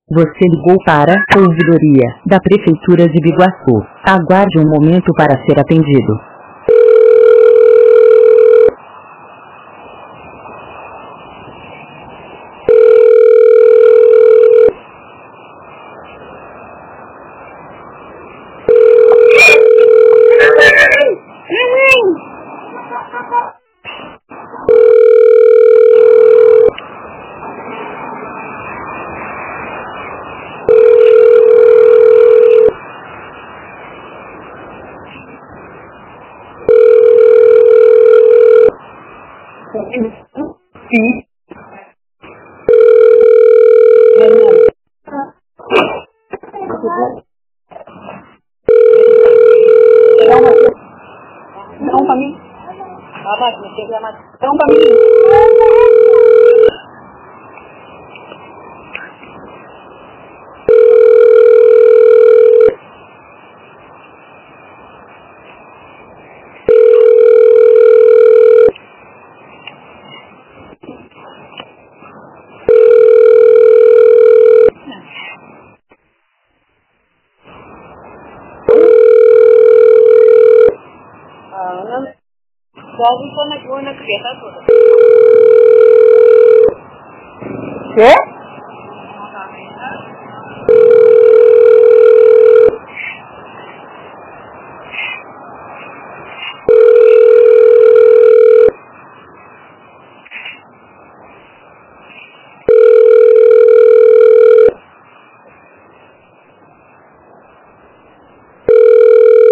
Você ligou para a ouvidoria da Prefeitura de Biguaçu. Aguarde um momento para ser atendido. Sim. Não, para mim. Não, para mim. Quê?